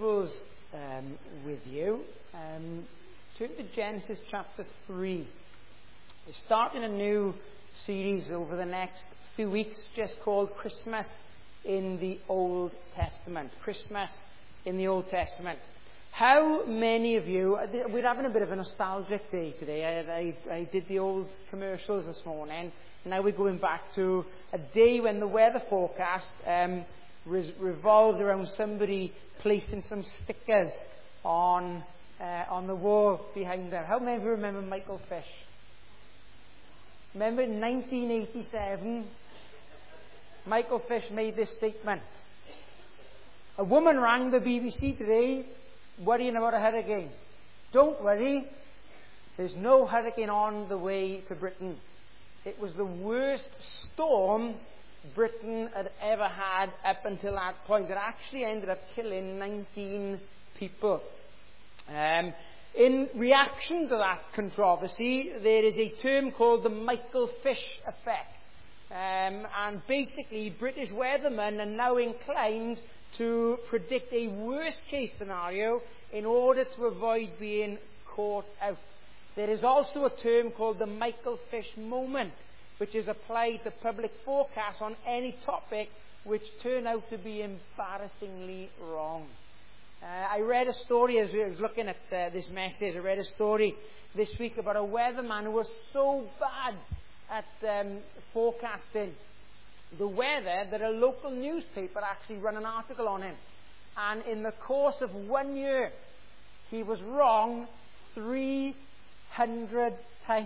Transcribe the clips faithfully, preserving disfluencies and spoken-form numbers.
Bibles um, with you, um, turn to Genesis chapter three. We're starting a new series over the next few weeks just called Christmas in the Old Testament. Christmas in the Old Testament. How many of you, we're having a bit of a nostalgic day today. I, I, I did the old commercials this morning. Now we're going back to a day when the weather forecast um, re- revolved around somebody placing some stickers on uh, on the wall behind them. How many of you remember Michael Fish? Remember in nineteen eighty-seven, Michael Fish made this statement. A woman rang the B B C today worrying about a hurricane. Don't worry, there's no hurricane on the way to Britain. It was the worst storm Britain had ever had up until that point. It actually ended up killing nineteen people. Um, in reaction to that controversy, there is a term called the Michael Fish effect. Um, and basically, British weathermen are now inclined to predict a worst-case scenario in order to avoid being caught out. There is also a term called the Michael Fish moment, which is applied to public forecasts on any topic which turn out to be embarrassingly wrong. Uh, I read a story as I was looking at uh, this message. I read a story this week about a weatherman who was so bad at um, forecasting the weather that a local newspaper actually ran an article on him. And in the course of one year, he was wrong three hundred times.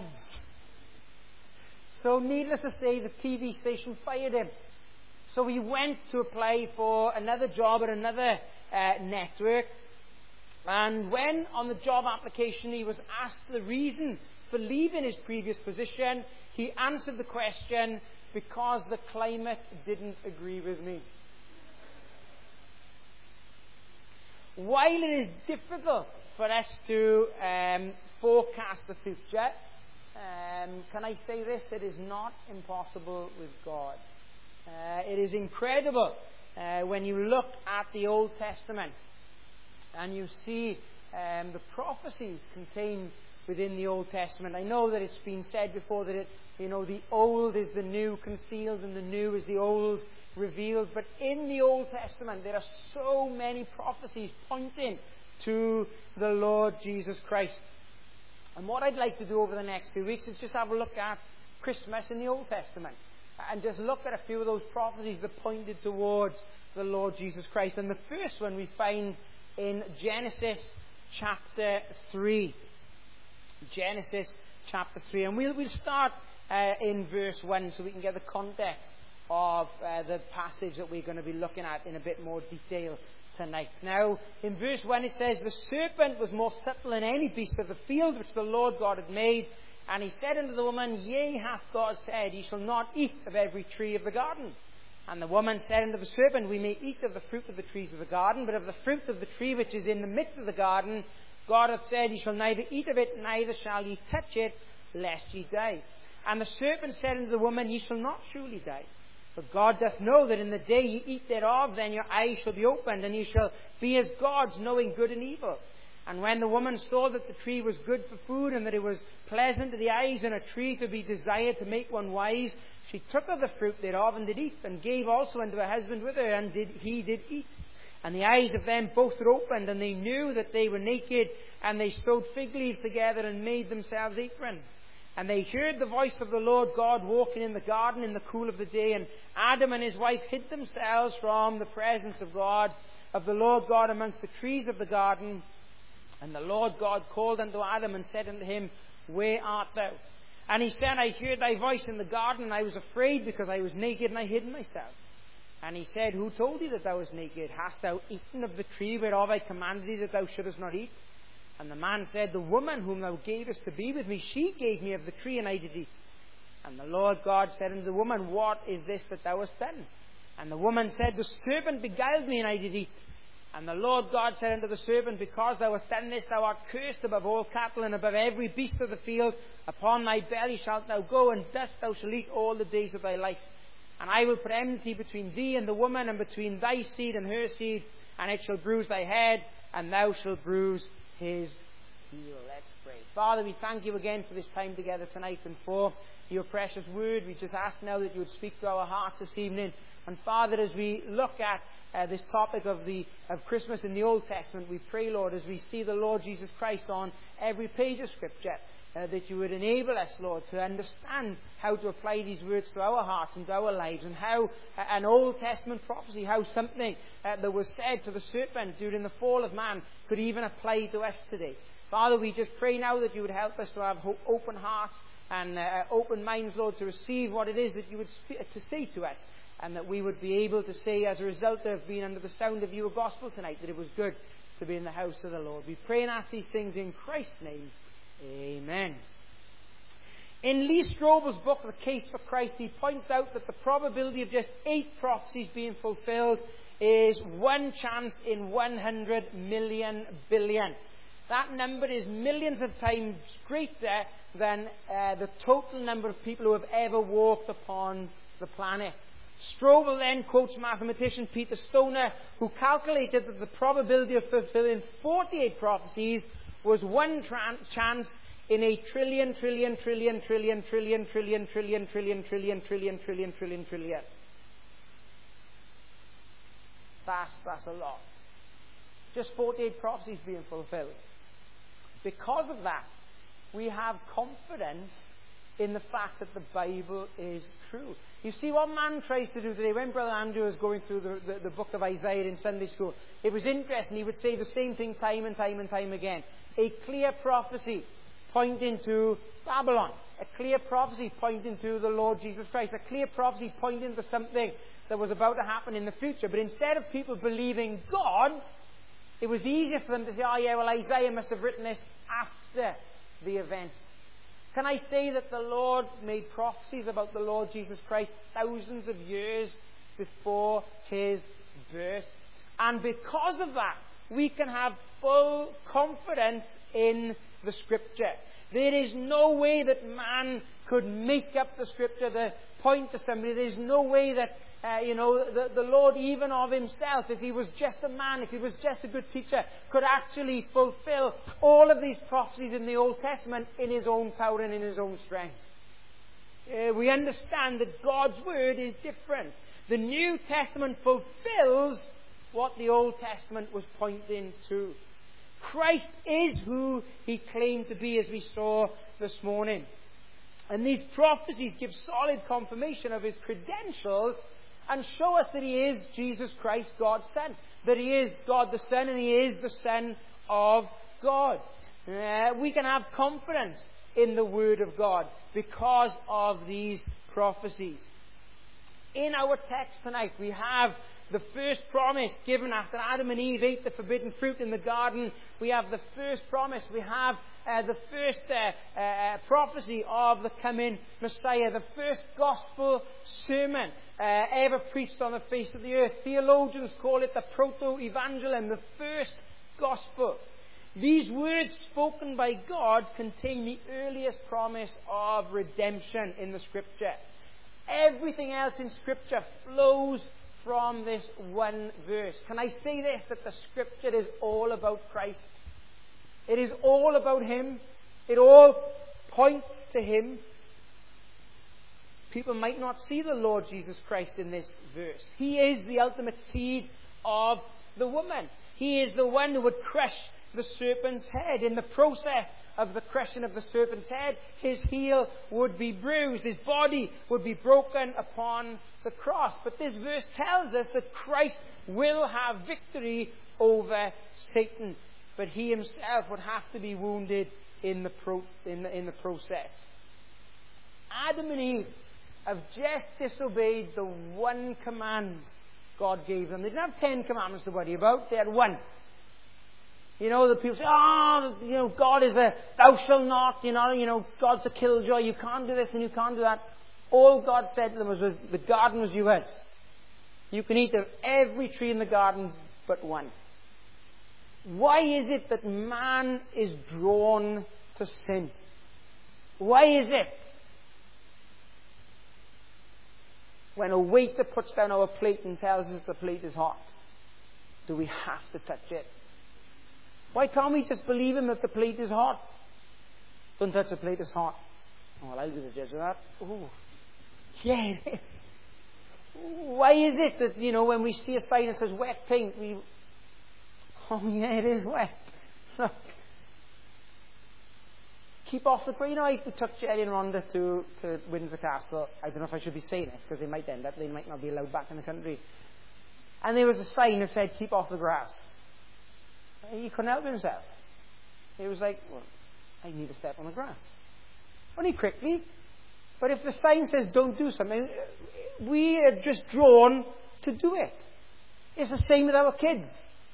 So needless to say, the T V station fired him. So he went to apply for another job at another uh, network. And when on the job application he was asked the reason for leaving his previous position, he answered the question, because the climate didn't agree with me. While it is difficult for us to um, forecast the future, um, can I say this? It is not impossible with God. Uh, it is incredible uh, when you look at the Old Testament and you see um, the prophecies contained within the Old Testament. I know that it's been said before that it, you know, the old is the new concealed and the new is the old revealed. But in the Old Testament, there are so many prophecies pointing to the Lord Jesus Christ. And what I'd like to do over the next few weeks is just have a look at Christmas in the Old Testament. And just look at a few of those prophecies that pointed towards the Lord Jesus Christ. And the first one we find in Genesis chapter three. Genesis chapter three. And we'll, we'll start uh, in verse one so we can get the context of uh, the passage that we're going to be looking at in a bit more detail tonight. Now, in verse one it says, "The serpent was more subtle than any beast of the field which the Lord God had made. And he said unto the woman, Yea, hath God said, Ye shall not eat of every tree of the garden. And the woman said unto the serpent, We may eat of the fruit of the trees of the garden, but of the fruit of the tree which is in the midst of the garden, God hath said, Ye shall neither eat of it, neither shall ye touch it, lest ye die. And the serpent said unto the woman, Ye shall not surely die. For God doth know that in the day ye eat thereof, then your eyes shall be opened, and ye shall be as gods, knowing good and evil. And when the woman saw that the tree was good for food, and that it was pleasant to the eyes, and a tree to be desired to make one wise, she took of the fruit thereof, and did eat, and gave also unto her husband with her, and did, he did eat. And the eyes of them both were opened, and they knew that they were naked, and they sewed fig leaves together, and made themselves aprons. And they heard the voice of the Lord God walking in the garden in the cool of the day, and Adam and his wife hid themselves from the presence of God, of the Lord God amongst the trees of the garden. And the Lord God called unto Adam and said unto him, Where art thou? And he said, I heard thy voice in the garden, and I was afraid, because I was naked, and I hid myself. And he said, Who told thee that thou wast naked? Hast thou eaten of the tree whereof I commanded thee that thou shouldest not eat? And the man said, The woman whom thou gavest to be with me, she gave me of the tree, and I did eat. And the Lord God said unto the woman, What is this that thou hast done? And the woman said, The serpent beguiled me, and I did eat. And the Lord God said unto the serpent, Because thou hast done this, thou art cursed above all cattle, and above every beast of the field. Upon thy belly shalt thou go, and dust thou shalt eat all the days of thy life. And I will put enmity between thee and the woman, and between thy seed and her seed. and it shall bruise thy head, and thou shalt bruise his heel. Let's pray. Father, we thank you again for this time together tonight and for your precious word. We just ask now that you would speak to our hearts this evening. And Father, as we look at uh, this topic of the of Christmas in the Old Testament, we pray, Lord, as we see the Lord Jesus Christ on every page of Scripture, uh, that you would enable us, Lord, to understand how to apply these words to our hearts and to our lives, and how uh, an Old Testament prophecy, how something uh, that was said to the serpent during the fall of man could even apply to us today. Father, we just pray now that you would help us to have ho- open hearts and uh, open minds, Lord, to receive what it is that you would sp- to say to us, and that we would be able to say, as a result of being under the sound of your gospel tonight, that it was good to be in the house of the Lord. We pray and ask these things in Christ's name. Amen. In Lee Strobel's book, The Case for Christ, he points out that the probability of just eight prophecies being fulfilled is one chance in one hundred million billion. That number is millions of times greater than uh, the total number of people who have ever walked upon the planet. Strobel then quotes mathematician Peter Stoner, who calculated that the probability of fulfilling forty-eight prophecies was one tran- chance in a trillion, trillion, trillion, trillion, trillion, trillion, trillion, trillion, trillion, trillion, trillion, trillion, trillion. That's, that's a lot. Just forty-eight prophecies being fulfilled. Because of that, we have confidence in the fact that the Bible is true. You see, what man tries to do today, when Brother Andrew was going through the, the, the book of Isaiah in Sunday school, it was interesting. He would say the same thing time and time and time again. A clear prophecy pointing to Babylon. A clear prophecy pointing to the Lord Jesus Christ. A clear prophecy pointing to something that was about to happen in the future. But instead of people believing God, it was easier for them to say, oh yeah, well, Isaiah must have written this after the event. Can I say that the Lord made prophecies about the Lord Jesus Christ thousands of years before his birth? And because of that, we can have full confidence in the Scripture. There is no way that man could make up the Scripture to point to somebody. There is no way that Uh, you know, the, the Lord, even of himself, if he was just a man, if he was just a good teacher, could actually fulfill all of these prophecies in the Old Testament in his own power and in his own strength. Uh, we understand that God's word is different. The New Testament fulfills what the Old Testament was pointing to. Christ is who he claimed to be, as we saw this morning. And these prophecies give solid confirmation of his credentials and show us that he is Jesus Christ, God's Son. That he is God the Son, and he is the Son of God. Uh, we can have confidence in the Word of God because of these prophecies. In our text tonight, we have the first promise given after Adam and Eve ate the forbidden fruit in the garden. We have the first promise. We have uh, the first uh, uh, prophecy of the coming Messiah. The first gospel sermon uh, ever preached on the face of the earth. Theologians call it the proto-evangelium, the first gospel. These words spoken by God contain the earliest promise of redemption in the Scripture. Everything else in Scripture flows from this one verse. Can I say this, that the Scripture is all about Christ? It is all about him. It all points to him. People might not see the Lord Jesus Christ in this verse. He is the ultimate seed of the woman. He is the one who would crush the serpent's head. In the process of the crushing of the serpent's head, his heel would be bruised. His body would be broken upon the cross. But this verse tells us that Christ will have victory over Satan. But he himself would have to be wounded in the, pro- in the, in the process. Adam and Eve have just disobeyed the one command God gave them. They didn't have ten commandments to worry about. They had one. You know, the people say, oh, you know, God is a thou shalt not, you know, you know, God's a killjoy, you can't do this and you can't do that. All God said to them was, the garden was yours. You can eat of every tree in the garden but one. Why is it that man is drawn to sin? Why is it? When a waiter puts down our plate and tells us the plate is hot. do we have to touch it? Why can't we just believe him that the plate is hot? Don't touch the plate, it's hot. Oh, well, I'll be the judge of that. Oh, yeah, it is. Why is it that, you know, when we see a sign that says wet paint, we... Oh, yeah, it is wet. Look. Keep off the... You know, I took Jerry and Rhonda to, to Windsor Castle. I don't know if I should be saying this, because they might end up, they might not be allowed back in the country. And there was a sign that said, keep off the grass. He couldn't help himself. He was like, well, I need to step on the grass. Only quickly. But if the sign says don't do something, we are just drawn to do it. It's the same with our kids.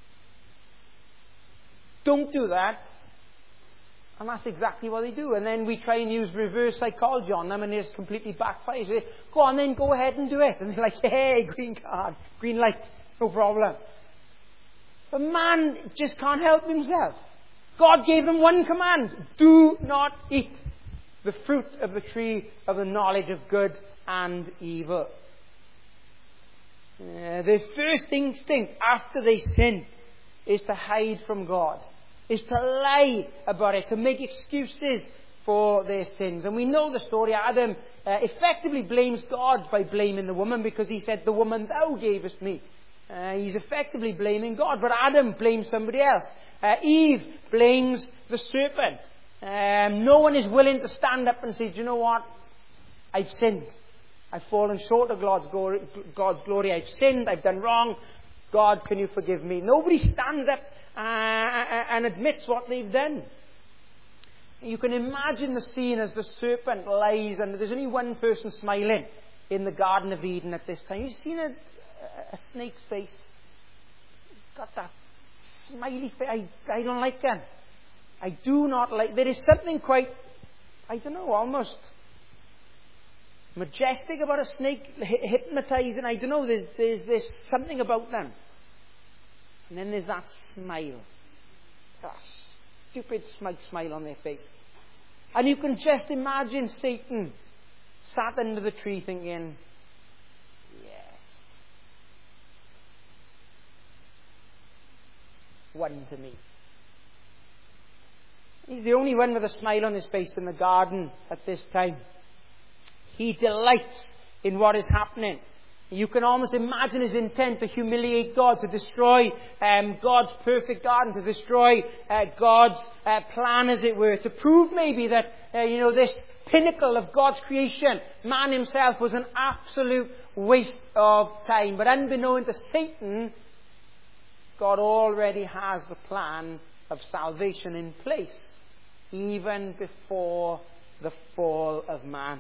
Don't do that. And that's exactly what they do. And then we try and use reverse psychology on them, and it's completely backfires. They say, go on then, go ahead and do it. And they're like, hey, green card, green light, no problem. But man just can't help himself. God gave them one command. Do not eat the fruit of the tree of the knowledge of good and evil. Uh, their first instinct after they sin is to hide from God. Is to lie about it. To make excuses for their sins. And we know the story. Adam uh, effectively blames God by blaming the woman, because he said, the woman thou gavest me. Uh, he's effectively blaming God. But Adam blames somebody else. Uh, Eve blames the serpent. Um, no one is willing to stand up and say, do you know what? I've sinned. I've fallen short of God's glory. God's glory. I've sinned. I've done wrong. God, can you forgive me? Nobody stands up uh, and admits what they've done. You can imagine the scene as the serpent lies, and there's only one person smiling in the Garden of Eden at this time. You've seen a, a snake's face? Got that smiley face. I, I don't like them. I do not like... There is something quite, I don't know, almost majestic about a snake, hypnotizing. I don't know, there's, there's, there's something about them. And then there's that smile. That stupid smug smile on their face. And you can just imagine Satan sat under the tree thinking, yes, one to me. He's the only one with a smile on his face in the garden at this time. He delights in what is happening. You can almost imagine his intent to humiliate God, to destroy um, God's perfect garden, to destroy uh, God's uh, plan, as it were, to prove maybe that, uh, you know, this pinnacle of God's creation, man himself, was an absolute waste of time. But unbeknown to Satan, God already has the plan of salvation in place, even before the fall of man.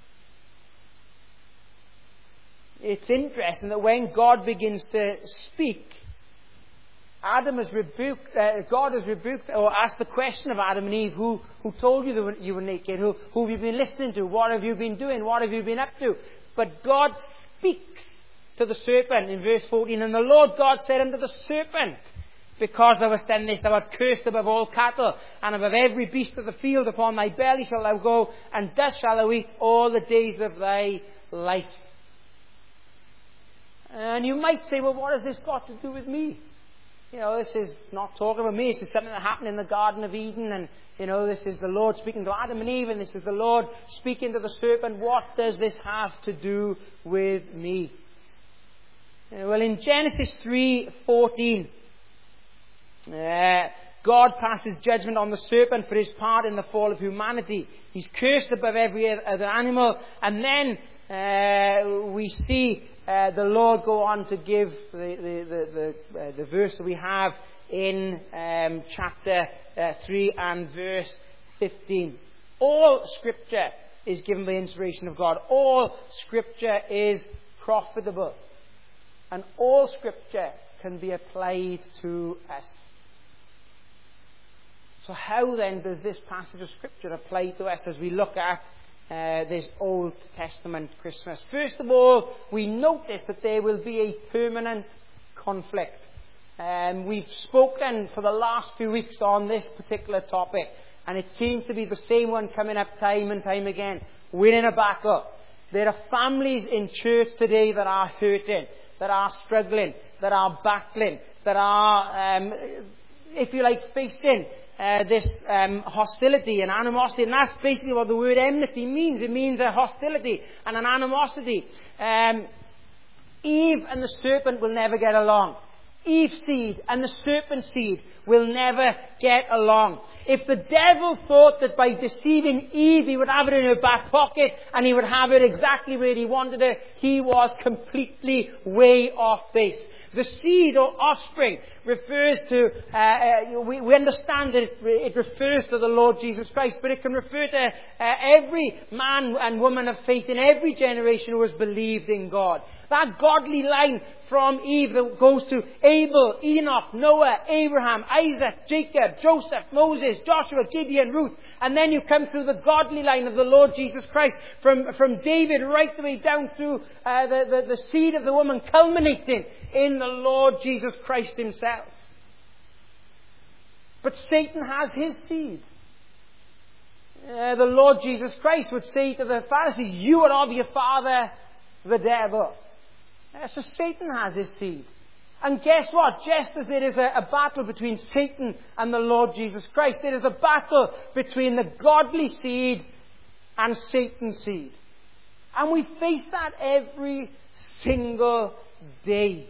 It's interesting that when God begins to speak, Adam has rebuked, uh, God has rebuked or asked the question of Adam and Eve, who, who told you that you were naked? Who, who have you been listening to? What have you been doing? What have you been up to? But God speaks to the serpent in verse fourteen. And the Lord God said unto the serpent, because thou hast done this, thou art cursed above all cattle, and above every beast of the field. Upon thy belly shalt thou go, and dust shalt thou eat all the days of thy life. And you might say, well, what has this got to do with me? You know, this is not talking about me. This is something that happened in the Garden of Eden. And, you know, this is the Lord speaking to Adam and Eve. And this is the Lord speaking to the serpent. What does this have to do with me? Uh, well, in Genesis three fourteen, uh, God passes judgment on the serpent for his part in the fall of humanity. He's cursed above every other animal. And then uh, we see... Uh, the Lord go on to give the the the, the, uh, the verse that we have in um, chapter uh, three and verse fifteen. All Scripture is given by inspiration of God. All Scripture is profitable, and all Scripture can be applied to us. So how then does this passage of Scripture apply to us as we look at Uh, this Old Testament Christmas? First of all, we notice that there will be a permanent conflict. Um, we've spoken for the last few weeks on this particular topic, and it seems to be the same one coming up time and time again. We're in a battle. There are families in church today that are hurting. that are struggling, that are battling, that are, um, if you like, facing uh, this um, hostility and animosity. And that's basically what the word enmity means. It means a hostility and an animosity. Um, Eve and the serpent will never get along. Eve's seed and the serpent's seed will never get along. If the devil thought that by deceiving Eve he would have it in her back pocket and he would have it exactly where he wanted it, he was completely way off base. The seed or offspring refers to, uh, uh, we, we understand that it, it refers to the Lord Jesus Christ, but it can refer to uh, every man and woman of faith in every generation who has believed in God. That godly line from Eve that goes to Abel, Enoch, Noah, Abraham, Isaac, Jacob, Joseph, Moses, Joshua, Gideon, Ruth. And then you come through the godly line of the Lord Jesus Christ from, from David right the way down through uh, the, the, the seed of the woman, culminating in the Lord Jesus Christ himself. But Satan has his seed. Uh, the Lord Jesus Christ would say to the Pharisees, you are of your father, the devil. Uh, so Satan has his seed. And guess what? Just as there is a, a battle between Satan and the Lord Jesus Christ, there is a battle between the godly seed and Satan's seed. And we face that every single day.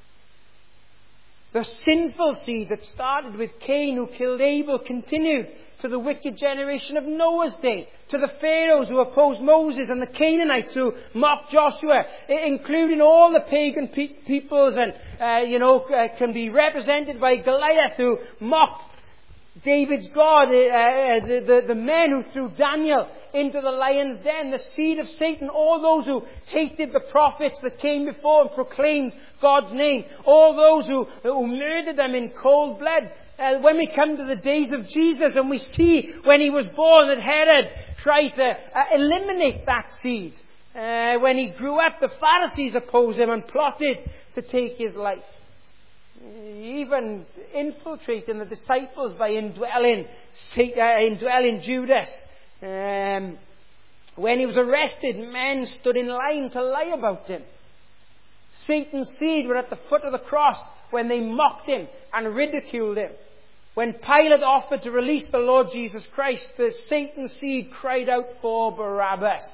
The sinful seed that started with Cain, who killed Abel, continued to the wicked generation of Noah's day, to the Pharaohs who opposed Moses and the Canaanites who mocked Joshua, including all the pagan pe- peoples and, uh, you know, uh, can be represented by Goliath who mocked David's God, uh, uh, the, the, the men who threw Daniel into the lion's den, the seed of Satan, all those who hated the prophets that came before and proclaimed God's name, all those who, who murdered them in cold blood. Uh, when we come to the days of Jesus and we see when he was born that Herod tried to uh, eliminate that seed. Uh, when he grew up, the Pharisees opposed him and plotted to take his life. Even infiltrating the disciples by indwelling, uh, indwelling Judas. Um, when he was arrested, men stood in line to lie about him. Satan's seed were at the foot of the cross when they mocked him and ridiculed him. When Pilate offered to release the Lord Jesus Christ, the Satan's seed cried out for Barabbas.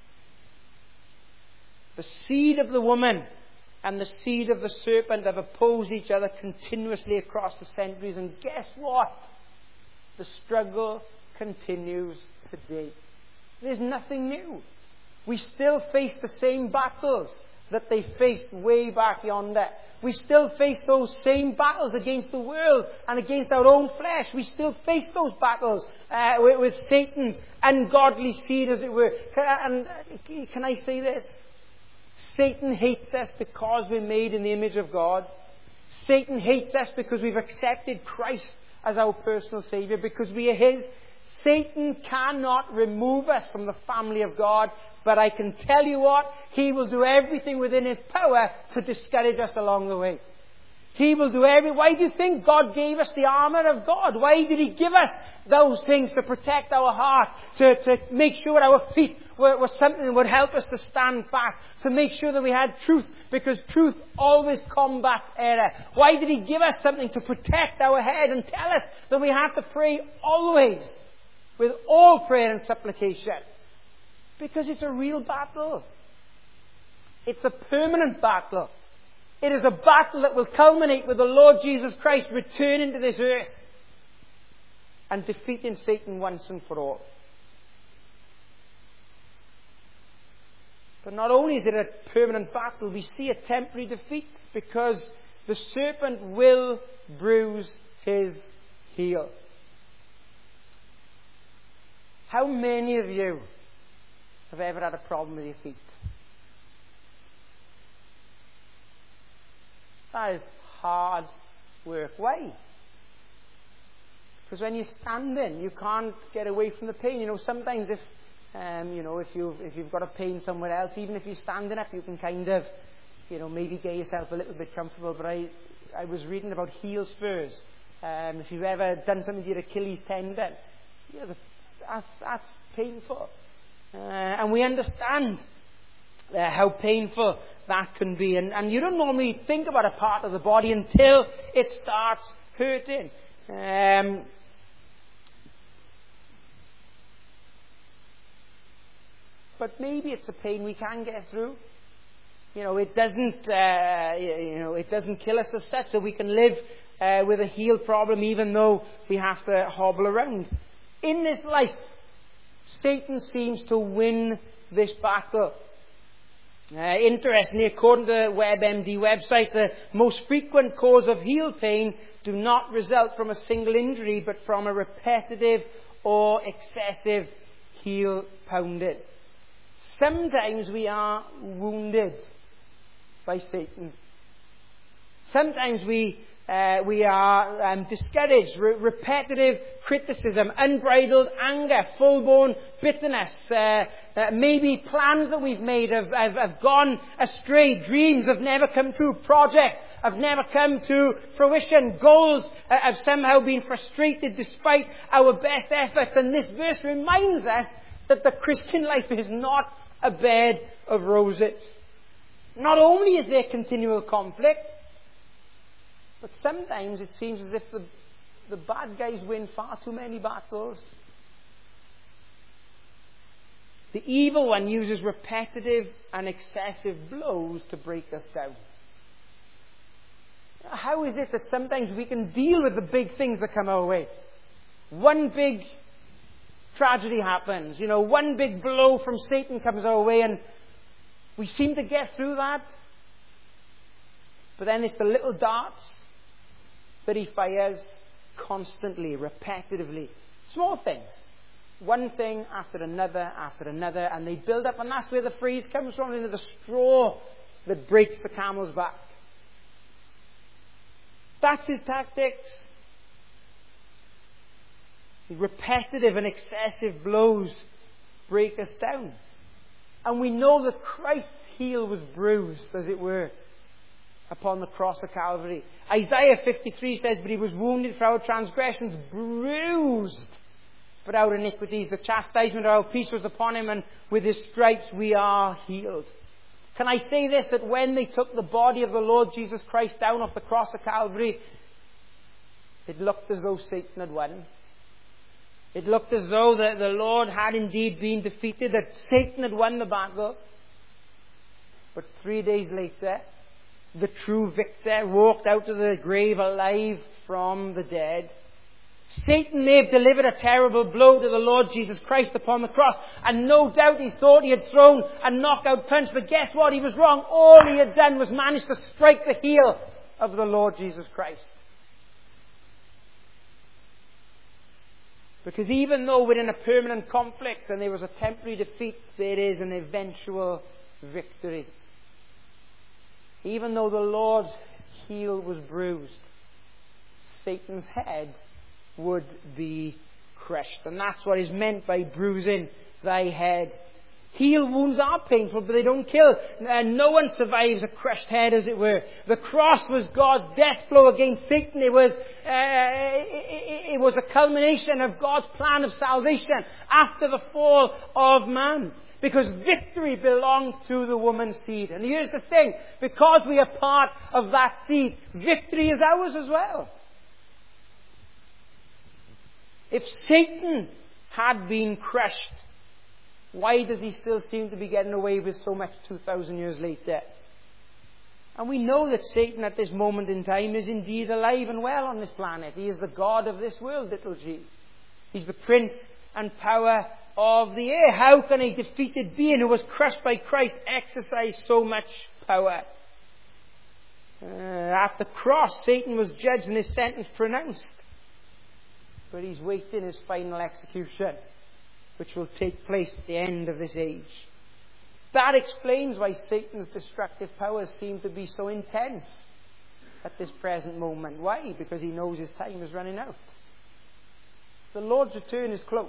The seed of the woman and the seed of the serpent have opposed each other continuously across the centuries. And guess what? The struggle continues today. There's nothing new. We still face the same battles that they faced way back yonder. We still face those same battles against the world and against our own flesh. We still face those battles uh, with, with Satan's ungodly seed, as it were. And can I say this? Satan hates us because we're made in the image of God. Satan hates us because we've accepted Christ as our personal Saviour, because we are His. Satan cannot remove us from the family of God. But I can tell you what, he will do everything within his power to discourage us along the way. He will do every... Why do you think God gave us the armour of God? Why did He give us those things to protect our heart? To, to make sure our feet were, were something that would help us to stand fast. To make sure that we had truth. Because truth always combats error. Why did He give us something to protect our head and tell us that we have to pray always with all prayer and supplication? Because it's a real battle. It's a permanent battle. It is a battle that will culminate with the Lord Jesus Christ returning to this earth and defeating Satan once and for all. But not only is it a permanent battle, we see a temporary defeat, because the serpent will bruise his heel. How many of you have ever had a problem with your feet? That is hard work. Why? Because when you're standing, you can't get away from the pain. You know, sometimes if, um, you know, if you've, if you've got a pain somewhere else, even if you're standing up, you can kind of, you know, maybe get yourself a little bit comfortable. But I, I was reading about heel spurs. Um, if you've ever done something to your Achilles tendon, yeah, that's, that's painful. Uh, and we understand uh, how painful that can be. And, and you don't normally think about a part of the body until it starts hurting. Um, but maybe it's a pain we can get through. You know, it doesn't, uh, you know, it doesn't kill us as such, so we can live uh, with a healed problem, even though we have to hobble around. In this life, Satan seems to win this battle. Uh, interestingly, according to the WebMD website, the most frequent cause of heel pain do not result from a single injury, but from a repetitive or excessive heel pounding. Sometimes we are wounded by Satan. Sometimes we uh, we are um, discouraged. Re- repetitive criticism, unbridled anger, full-blown bitterness, uh, uh, maybe plans that we've made have, have, have gone astray, dreams have never come true, projects have never come to fruition, goals uh, have somehow been frustrated despite our best efforts. And this verse reminds us that the Christian life is not a bed of roses. Not only is there continual conflict, but sometimes it seems as if the, the bad guys win far too many battles. The evil one uses repetitive and excessive blows to break us down. How is it that sometimes we can deal with the big things that come our way? One big tragedy happens, you know, one big blow from Satan comes our way, and we seem to get through that. But then it's the little darts that he fires constantly, repetitively. Small things. One thing after another after another, and they build up, and that's where the phrase comes from, into the straw that breaks the camel's back. That's his tactics. Repetitive and excessive blows break us down. And we know that Christ's heel was bruised, as it were, upon the cross of Calvary. Isaiah fifty-three says, but he was wounded for our transgressions, bruised for our iniquities. The chastisement of our peace was upon him, and with his stripes we are healed. Can I say this, that when they took the body of the Lord Jesus Christ down off the cross of Calvary, it looked as though Satan had won. It looked as though the, the Lord had indeed been defeated, that Satan had won the battle. But three days later, the true victor walked out of the grave alive from the dead. Satan may have delivered a terrible blow to the Lord Jesus Christ upon the cross, and no doubt he thought he had thrown a knockout punch, but guess what? He was wrong. All he had done was manage to strike the heel of the Lord Jesus Christ. Because even though we're in a permanent conflict and there was a temporary defeat, there is an eventual victory. Even though the Lord's heel was bruised, Satan's head would be crushed. And that's what is meant by bruising thy head. Heel wounds are painful, but they don't kill. And no one survives a crushed head, as it were. The cross was God's death blow against Satan. It was, uh, it, it was a culmination of God's plan of salvation after the fall of man. Because victory belonged to the woman's seed. And here's the thing. Because we are part of that seed, victory is ours as well. If Satan had been crushed, why does he still seem to be getting away with so much two thousand years later? And we know that Satan at this moment in time is indeed alive and well on this planet. He is the God of this world, little g. He's the prince and power of the air. How can a defeated being who was crushed by Christ exercise so much power? Uh, at the cross, Satan was judged and his sentence pronounced. But he's waiting his final execution, which will take place at the end of this age. That explains why Satan's destructive powers seem to be so intense at this present moment. Why? Because he knows his time is running out. The Lord's return is close.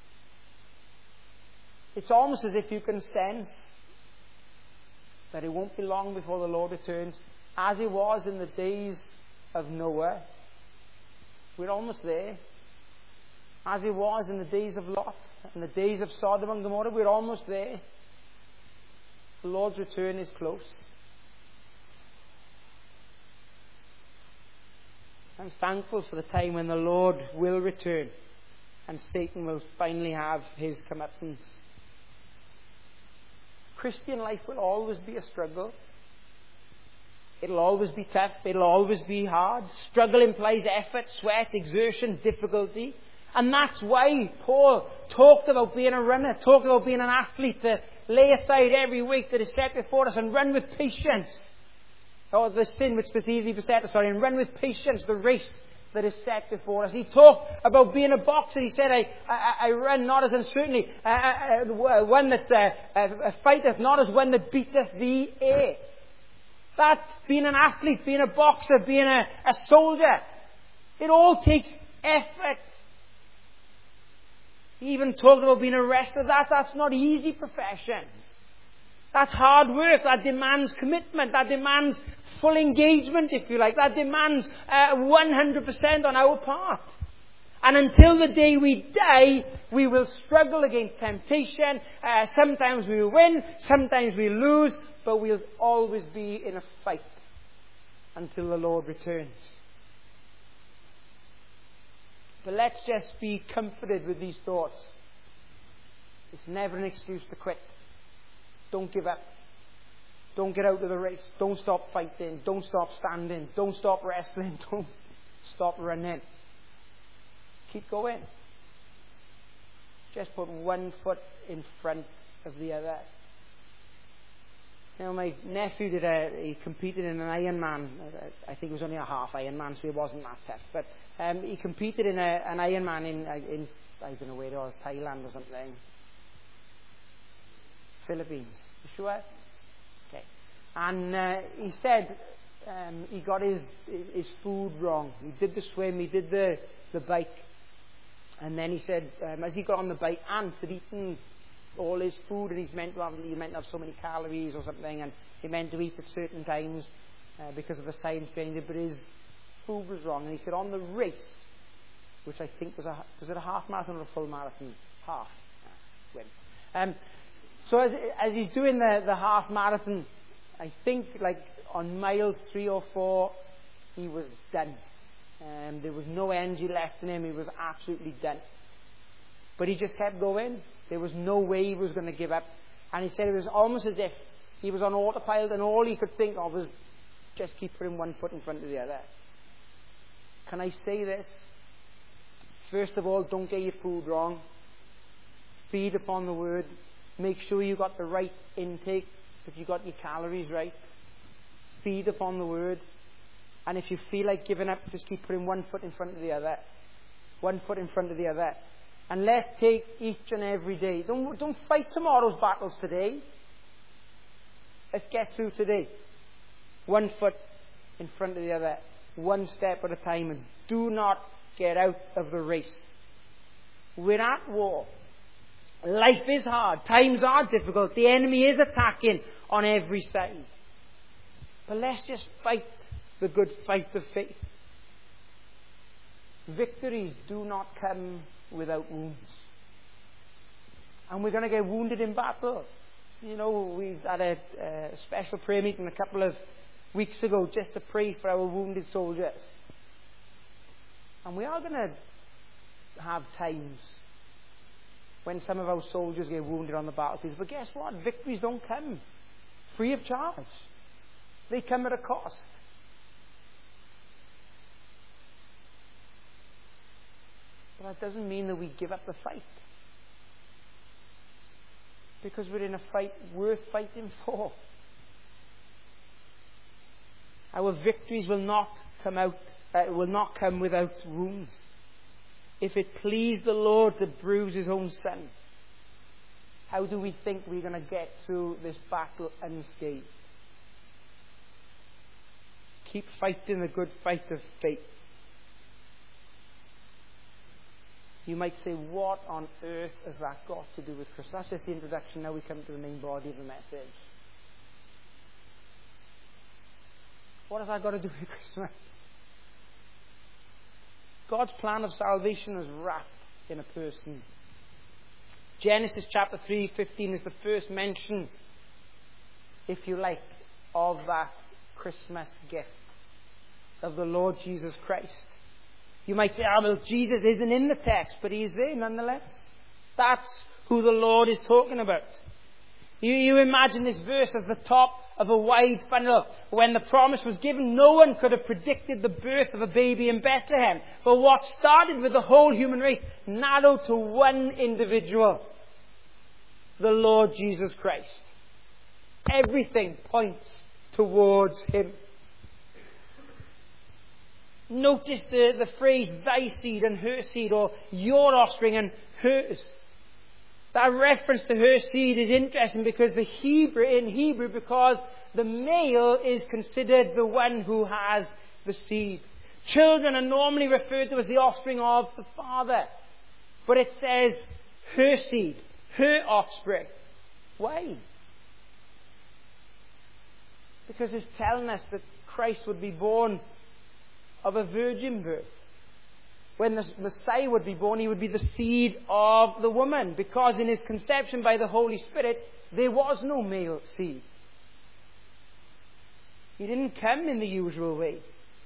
It's almost as if you can sense that it won't be long before the Lord returns, as it was in the days of Noah. We're almost there. As it was in the days of Lot, in the days of Sodom and Gomorrah, we're almost there. The Lord's return is close. I'm thankful for the time when the Lord will return and Satan will finally have his comeuppance. Christian life will always be a struggle. It'll always be tough. It'll always be hard. Struggle implies effort, sweat, exertion, difficulty. And that's why Paul talked about being a runner, talked about being an athlete, to lay aside every weight that is set before us and run with patience. Or the sin which does easily beset us, sorry, and run with patience the race that is set before us. He talked about being a boxer. He said, I, I, I run not as uncertainly, uh, uh, one that uh, uh, fighteth not as one that beateth the air. That's being an athlete, being a boxer, being a, a soldier. It all takes effort. He even talked about being a wrestler. That, that's not easy professions. That's hard work. That demands commitment. That demands full engagement, if you like. That demands uh, one hundred percent on our part. And until the day we die, we will struggle against temptation. Uh, sometimes we will win. Sometimes we lose. But we'll always be in a fight until the Lord returns. But let's just be comforted with these thoughts. It's never an excuse to quit. Don't give up. Don't get out of the race. Don't stop fighting. Don't stop standing. Don't stop wrestling. Don't stop running. Keep going. Just put one foot in front of the other. You know, my nephew did a, he competed in an Ironman. I think it was only a half Ironman, so it wasn't that tough. But um, he competed in a, an Ironman in, in, I don't know where it was, Thailand or something. Philippines. You sure? Okay. And uh, he said um, he got his, his food wrong. He did the swim, he did the, the bike. And then he said, um, as he got on the bike, ants had eaten all his food, and he's meant to have, he meant to have so many calories or something, and he meant to eat at certain times uh, because of the science behind it, but his food was wrong. And he said on the race, which I think was a was it a half marathon or a full marathon? Half. Ah, win. Um, so as as he's doing the the half marathon, I think like on mile three or four, he was done. Um, there was no energy left in him. He was absolutely done. But he just kept going. There was no way he was going to give up. And he said it was almost as if he was on autopilot and all he could think of was just keep putting one foot in front of the other. Can I say this? First of all, don't get your food wrong. Feed upon the Word. Make sure you got the right intake, that you got your calories right. Feed upon the Word. And if you feel like giving up, just keep putting one foot in front of the other. One foot in front of the other. And let's take each and every day. Don't, don't fight tomorrow's battles today. Let's get through today. One foot in front of the other. One step at a time. And do not get out of the race. We're at war. Life is hard. Times are difficult. The enemy is attacking on every side. But let's just fight the good fight of faith. Victories do not come without wounds. And we're going to get wounded in battle. You know, we had a, a special prayer meeting a couple of weeks ago just to pray for our wounded soldiers. And we are going to have times when some of our soldiers get wounded on the battlefield. But guess what? Victories don't come free of charge. They come at a cost. But that doesn't mean that we give up the fight. Because we're in a fight worth fighting for. Our victories will not come out, uh, will not come without wounds. If it pleased the Lord to bruise His own Son, how do we think we're going to get through this battle unscathed? Keep fighting the good fight of faith. You might say, what on earth has that got to do with Christmas? That's just the introduction. Now we come to the main body of the message. What has that got to do with Christmas? God's plan of salvation is wrapped in a person. Genesis chapter three fifteen is the first mention, if you like, of that Christmas gift of the Lord Jesus Christ. You might say, ah, well, Jesus isn't in the text, but he is there nonetheless. That's who the Lord is talking about. You, you imagine this verse as the top of a wide funnel. When the promise was given, no one could have predicted the birth of a baby in Bethlehem. But what started with the whole human race narrowed to one individual, the Lord Jesus Christ. Everything points towards him. Notice the, the phrase, thy seed and her seed, or your offspring and hers. That reference to her seed is interesting because the Hebrew, in Hebrew, because the male is considered the one who has the seed. Children are normally referred to as the offspring of the father. But it says her seed, her offspring. Why? Because it's telling us that Christ would be born of a virgin birth. When the Messiah would be born, he would be the seed of the woman. Because in his conception by the Holy Spirit, there was no male seed. He didn't come in the usual way.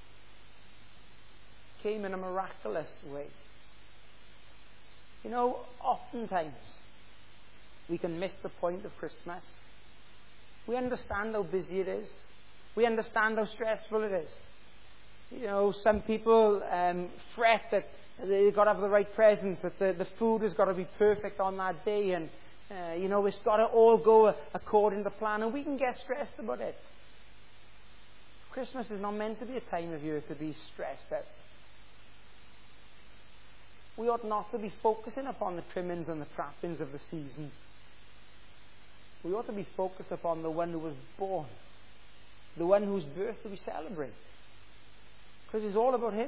He came in a miraculous way. You know, oftentimes we can miss the point of Christmas. We understand how busy it is. We understand how stressful it is. You know, some people um, fret that they've got to have the right presents, that the, the food has got to be perfect on that day, and, uh, you know, it's got to all go according to plan, and we can get stressed about it. Christmas is not meant to be a time of year to be stressed out. We ought not to be focusing upon the trimmings and the trappings of the season. We ought to be focused upon the one who was born, the one whose birth we celebrate. Because it's all about him.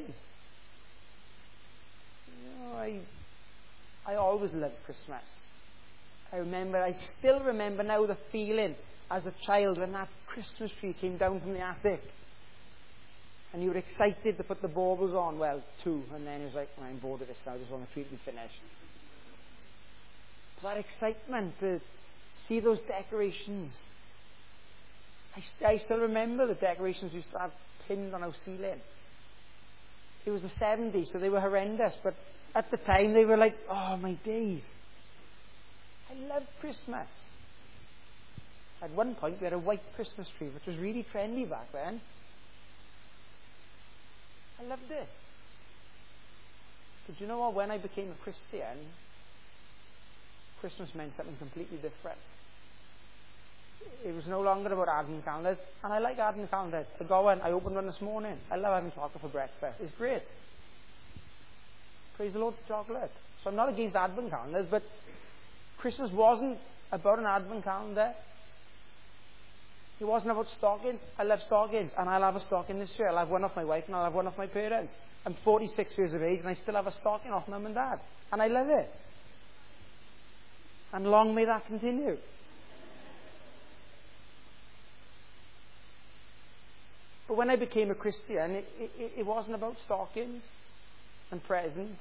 You know, I, I always loved Christmas. I remember, I still remember now the feeling as a child when that Christmas tree came down from the attic. And you were excited to put the baubles on. Well, two. And then it was like, well, I'm bored of this now. I just want the tree to be finished. But that excitement to see those decorations. I, st- I still remember the decorations we used to have pinned on our ceiling. It was the seventies, so they were horrendous. But at the time, they were like, oh, my days. I loved Christmas. At one point, we had a white Christmas tree, which was really trendy back then. I loved it. But you know what? When I became a Christian, Christmas meant something completely different. It was no longer about advent calendars, and I like advent calendars. I got one, I opened one this morning. I love having chocolate for breakfast. It's great. Praise the Lord for chocolate. So I'm not against advent calendars, but Christmas wasn't about an advent calendar. It wasn't about stockings. I love stockings, and I'll have a stocking this year. I'll have one off my wife, and I'll have one off my parents. I'm forty-six years of age, and I still have a stocking off mum and dad. And I love it. And long may that continue. But when I became a Christian, it, it, it wasn't about stockings and presents.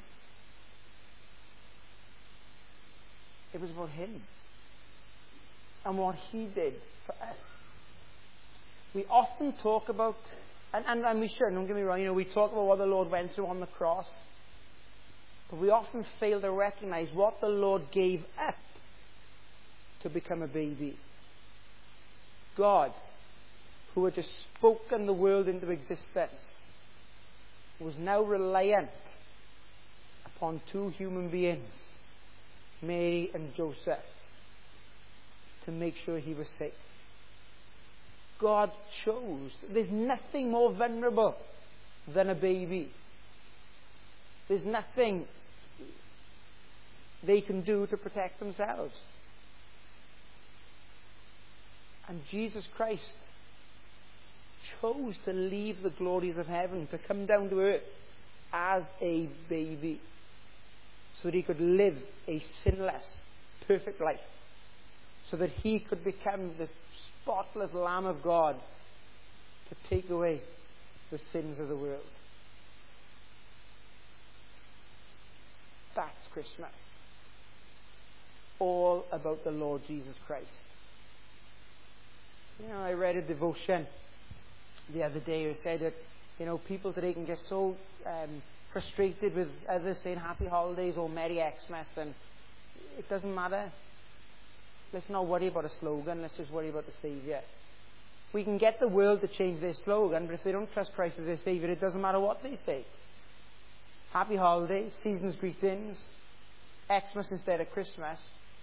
It was about him and what he did for us. We often talk about, and, and, and we should, don't get me wrong, you know, we talk about what the Lord went through on the cross, but we often fail to recognize what the Lord gave up to become a baby. God, who had just spoken the world into existence, was now reliant upon two human beings, Mary and Joseph, to make sure he was safe. God chose. There's nothing more vulnerable than a baby. There's nothing they can do to protect themselves. And Jesus Christ chose to leave the glories of heaven to come down to earth as a baby so that he could live a sinless, perfect life, so that he could become the spotless Lamb of God to take away the sins of the world. That's Christmas. All about the Lord Jesus Christ. You know, I read a devotion the other day who said that, you know, people today can get so um, frustrated with others saying Happy Holidays or Merry Xmas, and it doesn't matter. Let's not worry about a slogan. Let's just worry about the Saviour. We can get the world to change their slogan, but if they don't trust Christ as their Saviour, it doesn't matter what they say. Happy Holidays, season's greetings, Xmas instead of Christmas.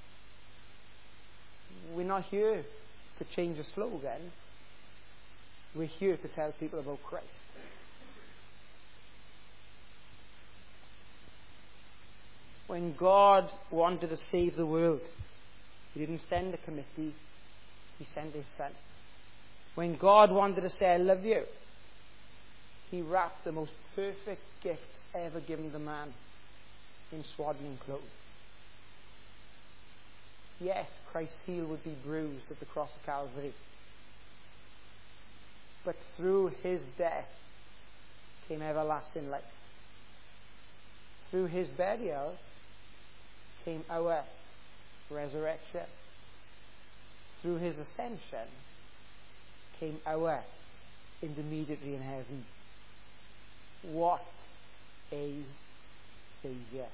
We're not here to change a slogan. We're here to tell people about Christ. When God wanted to save the world, He didn't send a committee. He sent His Son. When God wanted to say, I love you, He wrapped the most perfect gift ever given to man in swaddling clothes. Yes, Christ's heel would be bruised at the cross of Calvary. But through His death came everlasting life. Through His burial came our resurrection. Through His ascension came our intermediary in heaven. What a Saviour.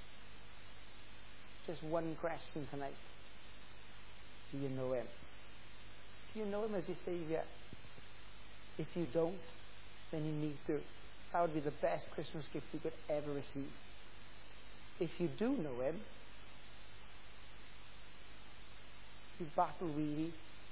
Just one question tonight. Do you know Him? Do you know Him as your Saviour? If you don't, then you need to. That would be the best Christmas gift you could ever receive. If you do know Him, you're battle weary,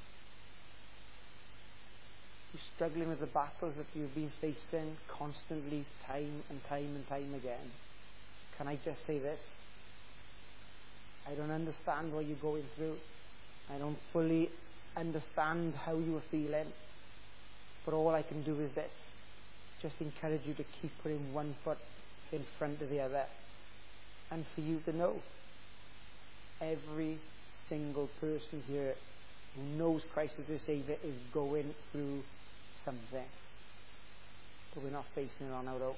you're struggling with the battles that you've been facing constantly, time and time and time again, can I just say this? I don't understand what you're going through. I don't fully understand how you are feeling. But all I can do is this. Just encourage you to keep putting one foot in front of the other. And for you to know, every single person here who knows Christ as their Saviour is going through something. But we're not facing it on our own.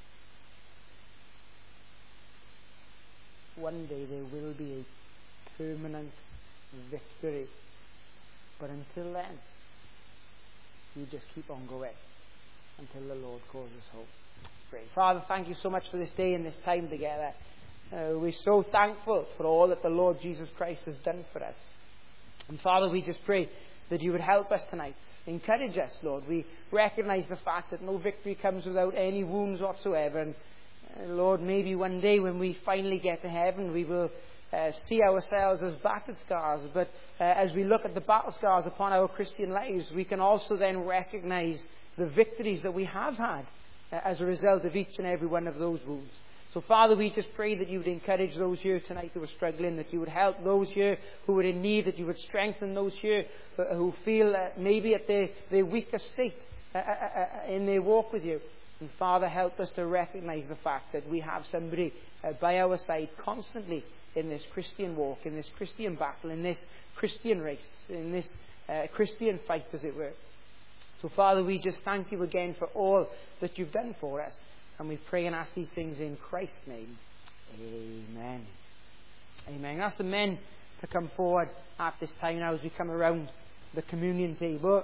One day there will be a permanent victory. But until then, you just keep on going until the Lord calls us home. Let's pray. Father, thank you so much for this day and this time together. Uh, we're so thankful for all that the Lord Jesus Christ has done for us. And Father, we just pray that you would help us tonight. Encourage us, Lord. We recognize the fact that no victory comes without any wounds whatsoever. And uh, Lord, maybe one day when we finally get to heaven, we will uh, see ourselves as battered scars. But uh, as we look at the battle scars upon our Christian lives, we can also then recognize the victories that we have had uh, as a result of each and every one of those wounds. So, Father, we just pray that you would encourage those here tonight who are struggling, that you would help those here who are in need, that you would strengthen those here who feel uh, maybe at their, their weakest state uh, uh, uh, in their walk with you. And, Father, help us to recognize the fact that we have somebody uh, by our side constantly in this Christian walk, in this Christian battle, in this Christian race, in this uh, Christian fight, as it were. So, Father, we just thank you again for all that you've done for us. And we pray and ask these things in Christ's name. Amen. Amen. Ask the men to come forward at this time now as we come around the communion table.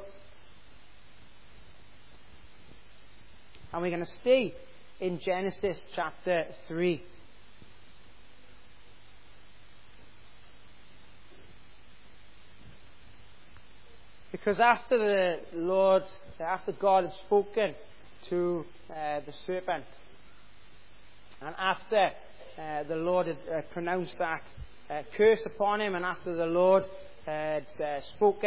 And we're going to stay in Genesis chapter three. Because after the Lord, after God had spoken to uh, the serpent, and after uh, the Lord had uh, pronounced that uh, curse upon him, and after the Lord had uh, spoken